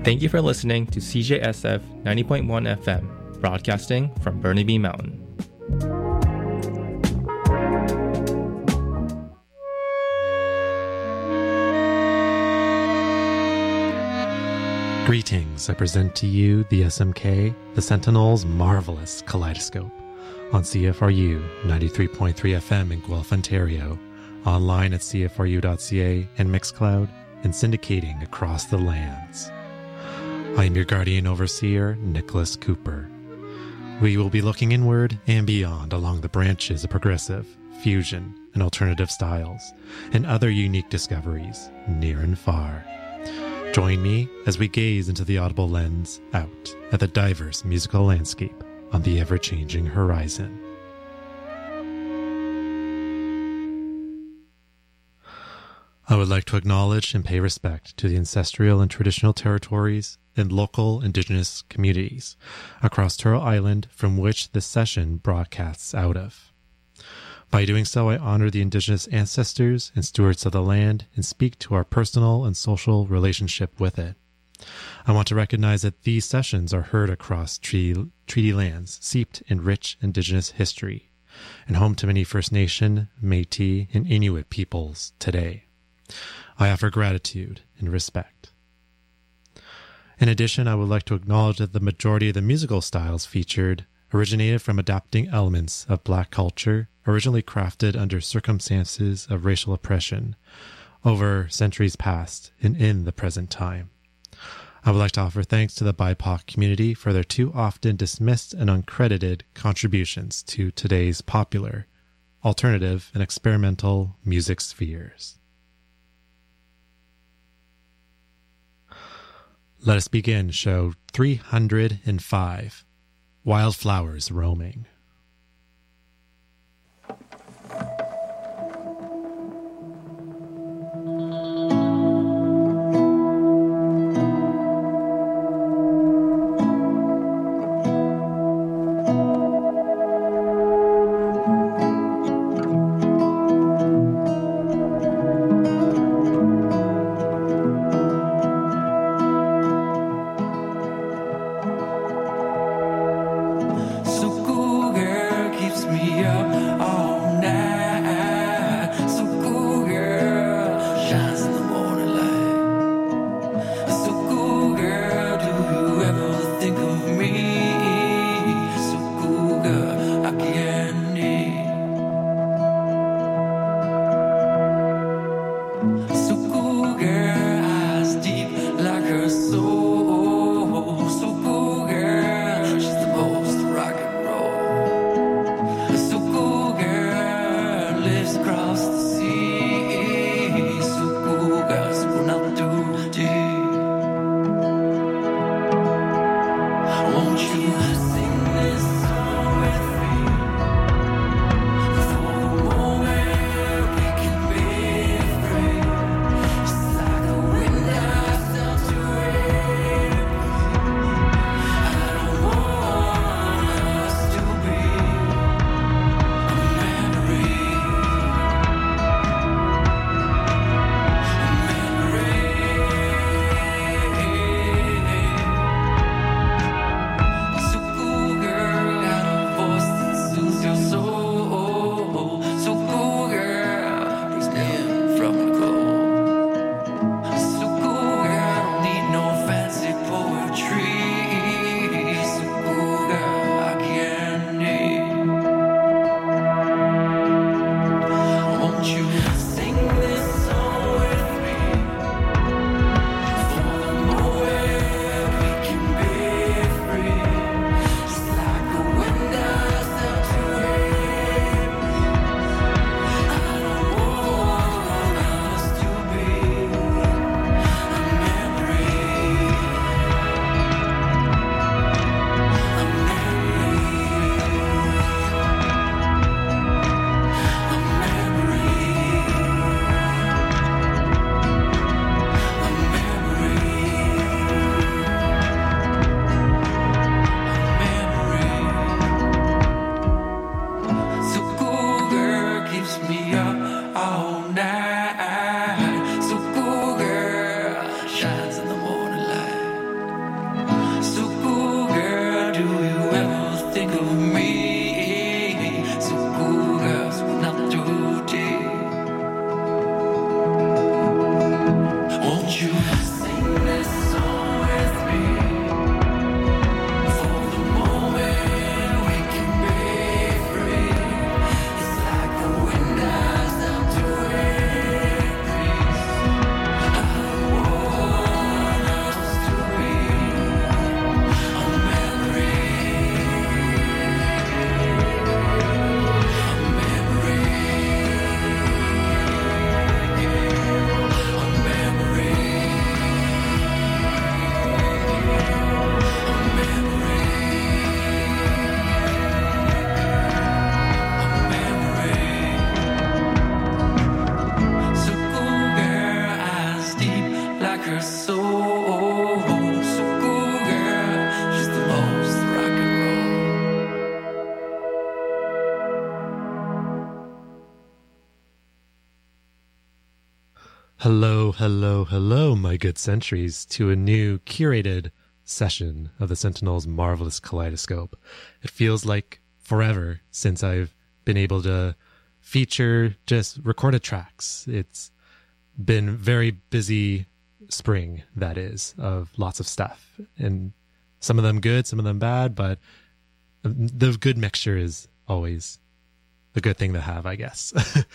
Thank you for listening to CJSF 90.1 FM, broadcasting from Burnaby Mountain. Greetings, I present to you the SMK, the Sentinel's marvelous kaleidoscope, on CFRU 93.3 FM in Guelph, Ontario, online at cfru.ca and Mixcloud, and syndicating across the lands. I am your guardian overseer, Nicholas Cooper. We will be looking inward and beyond along the branches of progressive, fusion, and alternative styles, and other unique discoveries, near and far. Join me as we gaze into the audible lens out at the diverse musical landscape on the ever-changing horizon. I would like to acknowledge and pay respect to the ancestral and traditional territories and local indigenous communities across Turtle Island from which this session broadcasts out of. By doing so, I honor the indigenous ancestors and stewards of the land and speak to our personal and social relationship with it. I want to recognize that these sessions are heard across treaty lands steeped in rich indigenous history and home to many First Nation, Métis, and Inuit peoples today. I offer gratitude and respect. In addition, I would like to acknowledge that the majority of the musical styles featured originated from adapting elements of Black culture originally crafted under circumstances of racial oppression over centuries past and in the present time. I would like to offer thanks to the BIPOC community for their too often dismissed and uncredited contributions to today's popular, alternative, and experimental music spheres. Let us begin show 305, Wildflowers Roaming. Suku soul. So cool, girl, she's the most rock and Hello, hello, hello, my good sentries, to a new curated session of the Sentinel's marvelous kaleidoscope. It feels like forever since I've been able to feature just recorded tracks. It's been very busy spring, that is, of lots of stuff, and some of them good, some of them bad, but the good mixture is always a good thing to have, I guess.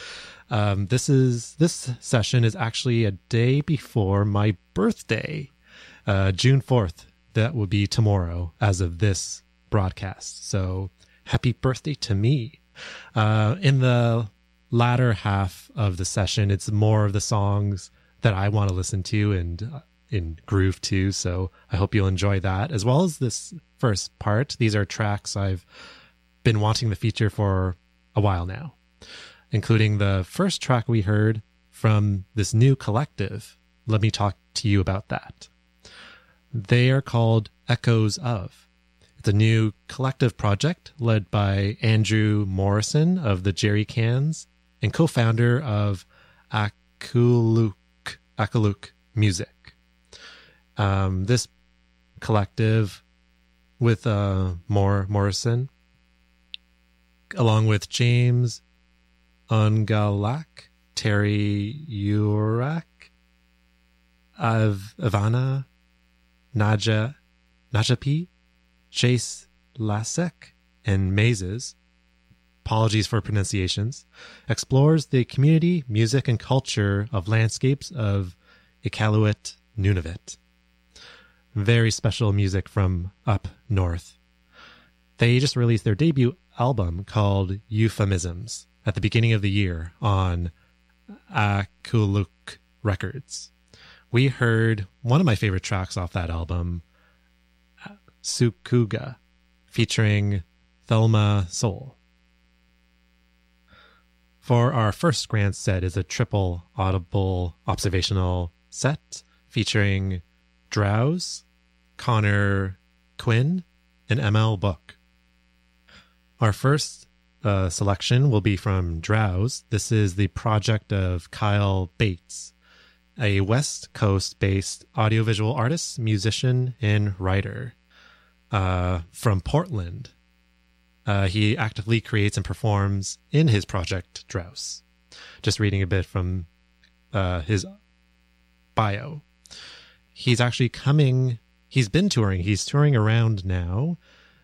This session is actually a day before my birthday, June 4th. That would be tomorrow as of this broadcast. So happy birthday to me. In the latter half of the session, it's more of the songs that I want to listen to and in groove to. So I hope you'll enjoy that, as well as this first part. These are tracks I've been wanting to feature for a while now, including the first track we heard from this new collective. Let me talk to you about that. They are called Echoes Of. It's a new collective project led by Andrew Morrison of the Jerry Cans and co-founder of Akuluk Music. This collective with Morrison, along with James Ungalak, Terry Urak, Ivana Najapi, Chase Lasek, and Mazes, apologies for pronunciations, explores the community, music, and culture of landscapes of Iqaluit, Nunavut. Very special music from up north. They just released their debut album called Euphemisms at the beginning of the year on Akuluk Records. We heard one of my favorite tracks off that album, Sukuga, featuring Thelma Soul. For our first grand set is a triple audible observational set featuring Drowse, Connor Quinn, and ML Book. Our first selection will be from Drowse. This is the project of Kyle Bates, a West Coast-based audiovisual artist, musician, and writer from Portland. He actively creates and performs in his project, Drowse. Just reading a bit from his bio. He's been touring. He's touring around now.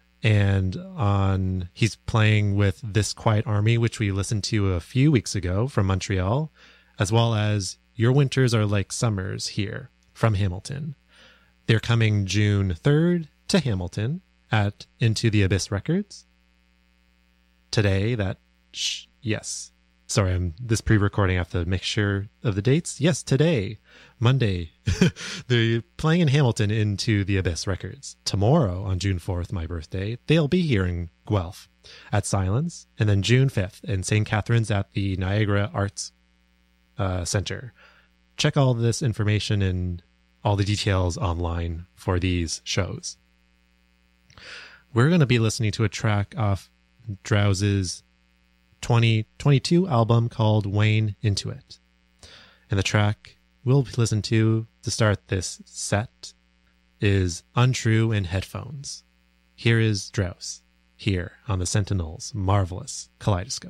And he's playing with This Quiet Army, which we listened to a few weeks ago from Montreal, as well as Your Winters Are Like Summers Here from Hamilton. They're coming June 3rd to Hamilton at Into the Abyss Records. Today, yes. Sorry, I'm this pre-recording. I have to make sure of the dates. Yes, today, Monday, they're playing in Hamilton Into the Abyss Records. Tomorrow, on June 4th, my birthday, they'll be here in Guelph at Silence. And then June 5th in St. Catharines at the Niagara Arts Center. Check all this information and all the details online for these shows. We're going to be listening to a track off Drowse's 2022 album called Wane Into It. And the track we'll listen to start this set is Untrue in Headphones. Here is Drowse, here on the Sentinel's marvelous kaleidoscope.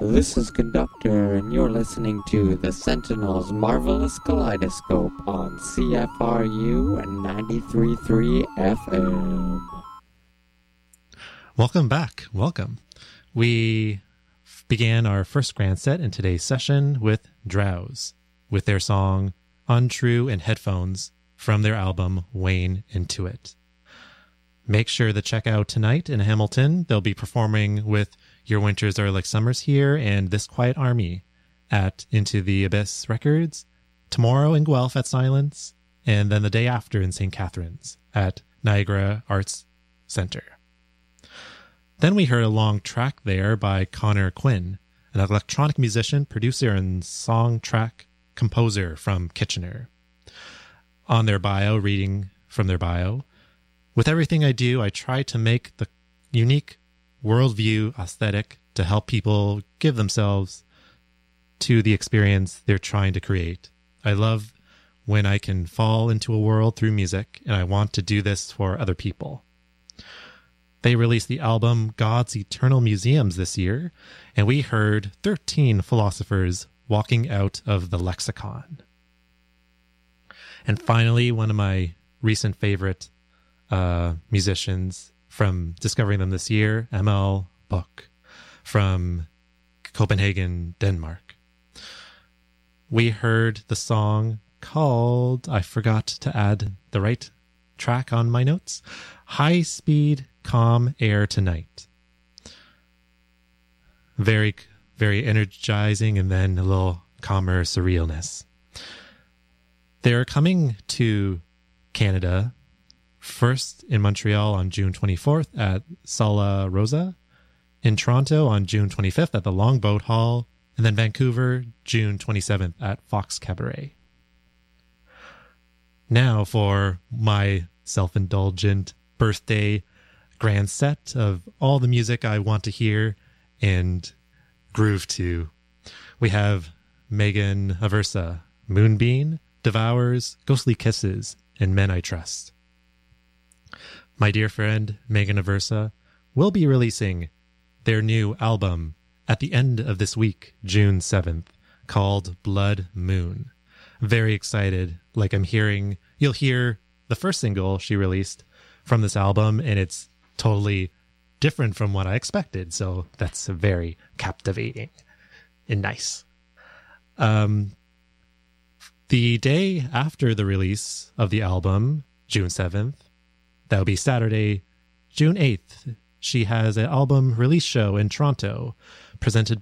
This is Conductor, and you're listening to the Sentinel's Marvelous Kaleidoscope on CFRU 93.3 FM. Welcome back. Welcome. We began our first grand set in today's session with Drowse, with their song Untrue in Headphones from their album Wayne Into It. Make sure to check out tonight in Hamilton. They'll be performing with Your Winters Are Like Summers Here and This Quiet Army at Into the Abyss Records, tomorrow in Guelph at Silence, and then the day after in St. Catharines at Niagara Arts Center. Then we heard a long track there by Connor Quinn, an electronic musician, producer, and song track composer from Kitchener. On their bio, reading from their bio, with everything I do, I try to make the unique worldview aesthetic to help people give themselves to the experience they're trying to create. I love when I can fall into a world through music, and I want to do this for other people. They released the album God's Eternal Museums this year, and we heard 13 philosophers walking out of the lexicon. And finally, one of my recent favorite musicians from discovering them this year, ML Buck from Copenhagen, Denmark. We heard the song called, I forgot to add the right track on my notes, High Speed Calm Air Tonight. Very, very energizing, and then a little calmer surrealness. They're coming to Canada, first in Montreal on June 24th at Sala Rosa, in Toronto on June 25th at the Longboat Hall, and then Vancouver, June 27th at Fox Cabaret. Now for my self-indulgent birthday grand set of all the music I want to hear and groove to. We have Megan Aversa, Moonbeam, Devours, Ghostly Kisses, and Men I Trust. My dear friend Megan Aversa will be releasing their new album at the end of this week, June 7th, called Blood Moon. Very excited. Like you'll hear the first single she released from this album, and it's totally different from what I expected. So that's very captivating and nice. The day after the release of the album, June 7th, that will be Saturday, June 8th, she has an album release show in Toronto presented